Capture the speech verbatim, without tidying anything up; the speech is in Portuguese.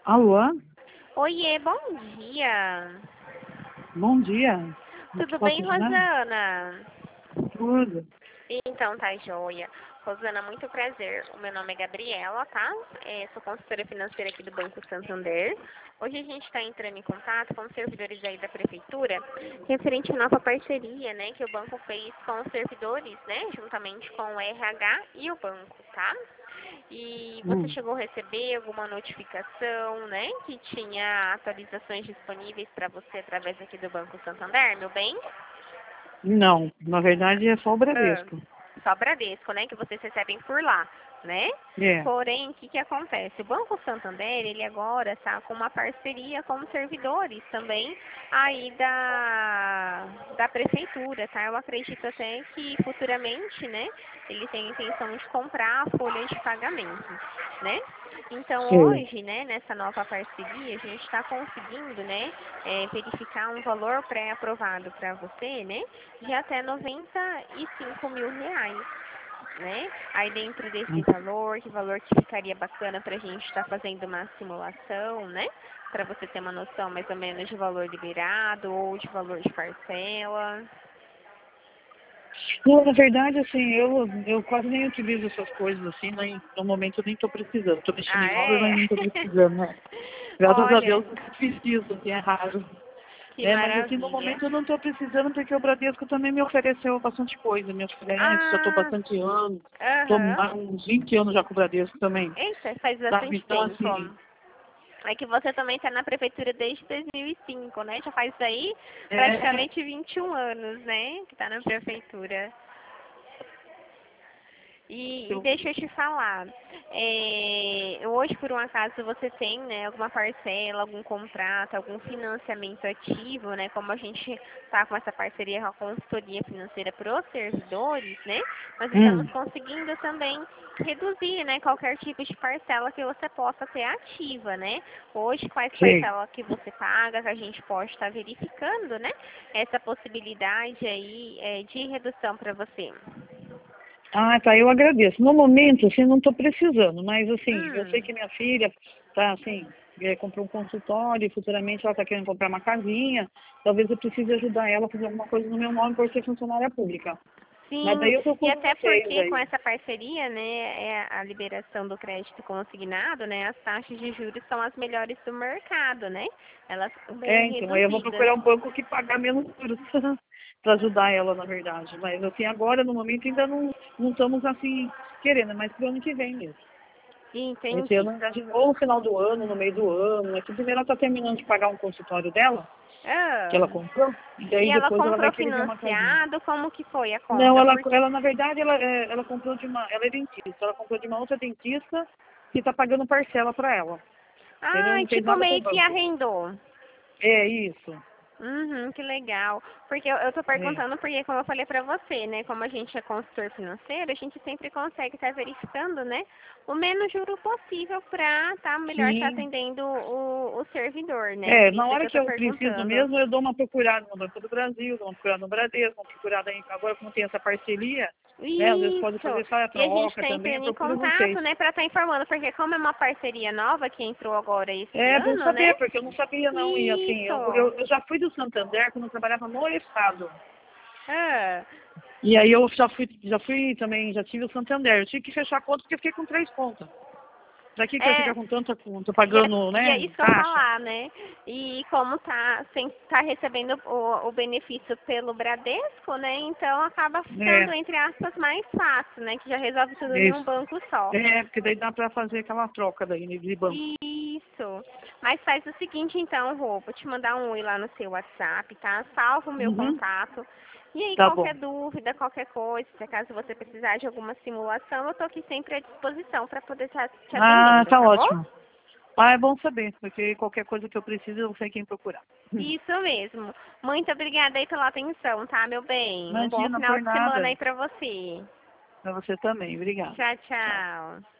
Alô? Oiê, bom dia. Bom dia. Como te Tudo posso bem, ajudar? Rosana? Tudo. Então, tá joia. Rosana, muito prazer. O meu nome é Gabriela, tá? É, sou consultora financeira aqui do Banco Santander. Hoje a gente está entrando em contato com os servidores aí da Prefeitura, referente à nova parceria, né, que o banco fez com os servidores, né, juntamente com o R H e o banco, tá? E você Hum. chegou a receber alguma notificação, né, que tinha atualizações disponíveis para você através aqui do Banco Santander, meu bem? Não, na verdade é só o Ah, Bradesco. só Bradesco, né, que vocês recebem por lá, né? É. Porém, o que que acontece? O Banco Santander, ele agora está com uma parceria com os servidores também aí da, da prefeitura, tá? Eu acredito até que futuramente, né, ele tem a intenção de comprar a folha de pagamento, né? Então, Sei. hoje, né, nessa nova parceria, a gente está conseguindo, né, é, verificar um valor pré-aprovado para você, né, de até noventa e cinco mil reais, né? Aí dentro desse Hum. valor, que valor que ficaria bacana para a gente estar fazendo uma simulação, né? Para você ter uma noção mais ou menos de valor liberado ou de valor de parcela. Não, na verdade, assim, eu, eu quase nem utilizo essas coisas assim, nem, no momento eu nem estou precisando. Estou mexendo Ah, em obra, mas é? nem estou precisando, né? Graças a Olha, Deus eu fiz isso, assim, é raro. que É, mas assim, no maravilha. momento eu não estou precisando porque o Bradesco também me ofereceu bastante coisa, me oferece, já estou Ah, bastante anos, estou aham. há uns vinte anos já com o Bradesco também, Eita, faz sabe? bastante Então, tempo. assim, É que você também está na prefeitura desde dois mil e cinco, né? Já faz aí é, praticamente vinte e um anos, né? Que está na prefeitura. E, e eu, deixa eu te falar, é, hoje por um acaso você tem, né, alguma parcela, algum contrato, algum financiamento ativo, né, como a gente está com essa parceria com a consultoria financeira para os servidores, né, nós estamos hum, conseguindo também reduzir, né, qualquer tipo de parcela que você possa ter ativa, né. Hoje, quais sei. parcelas que você paga, que a gente pode estar verificando, né, essa possibilidade aí é, de redução para você. Ah, tá, eu agradeço. No momento, assim, não estou precisando, mas assim, eu sei Hum. que minha filha tá assim, é, comprou um consultório e futuramente ela está querendo comprar uma casinha, talvez eu precise ajudar ela a fazer alguma coisa no meu nome por ser funcionária pública. Mas Sim, daí eu e procuro até vocês porque com aí. essa parceria, né, é a liberação do crédito consignado, né, as taxas de juros são as melhores do mercado, né? Elas são É, bem então, aí eu vou reduzidas. procurar um banco que pagar menos juros para ajudar ela, na verdade. Mas assim, agora, no momento, ainda não, não estamos assim querendo, mas pro ano que vem mesmo. Esse Entendi. ano, ainda, ou no final do ano, no meio do ano, é que primeiro ela está terminando de pagar um consultório dela, que Ah, ela comprou, e e daí ela depois ela vai comprou querer ver uma casinha. financiado? Como que foi a Não, compra? ela, Porque, ela na verdade, ela, é, ela comprou de uma, ela é dentista, ela comprou de uma outra dentista que está pagando parcela para ela. Entendeu? ah, Não fez tipo nada com o meio que banco. arrendou. É isso. Uhum, que legal. Porque eu, eu tô É. perguntando porque, como eu falei pra você, né? Como a gente é consultor financeiro, a gente sempre consegue estar verificando, né? O menos juro possível pra tá melhor estar Sim. atendendo o, o servidor, né? É, Por na isso é que hora eu que tô eu preciso perguntando. mesmo, eu dou uma procurada no Banco do Brasil, dou uma procurada no Bradesco, uma procurada em, agora como tem essa parceria, né, às vezes pode Isso! fazer só a E a gente troca tá também, eu entrando em procuro vocês. contato, né, pra estar informando, porque como é uma parceria nova que entrou agora esse É bom ano, né? saber, porque eu não sabia não, e assim, eu, Isso! eu, eu já fui do Santander quando eu trabalhava no Estado. Ah, E aí eu já fui, já fui também, já tive o Santander. Eu tive que fechar a conta porque eu fiquei com três contas. Pra que que eu ia é, ficar com tanta conta, E é, pagando, e é né, isso que eu ia taxa? falar, né? E como tá, sem, tá recebendo o, o benefício pelo Bradesco, né? Então acaba ficando, É, entre aspas, mais fácil, né? Que já resolve tudo em um isso. banco só. É, porque daí dá pra fazer aquela troca daí né, de banco. Isso. Mas faz o seguinte então, Rô, vou te mandar um oi lá no seu WhatsApp, tá? Salva o meu Uhum, contato. E aí, tá bom. qualquer dúvida, qualquer coisa, se caso você precisar de alguma simulação, eu tô aqui sempre à disposição para poder estar te Ah, atendendo, tá tá bom? ótimo. Ah, é bom saber, porque qualquer coisa que eu preciso, eu sei quem procurar. Isso mesmo. Muito obrigada aí pela atenção, tá, meu bem? Um bom Imagina, final por de semana nada. aí pra você. Pra você também, obrigado. Tchau, Tchau. tchau.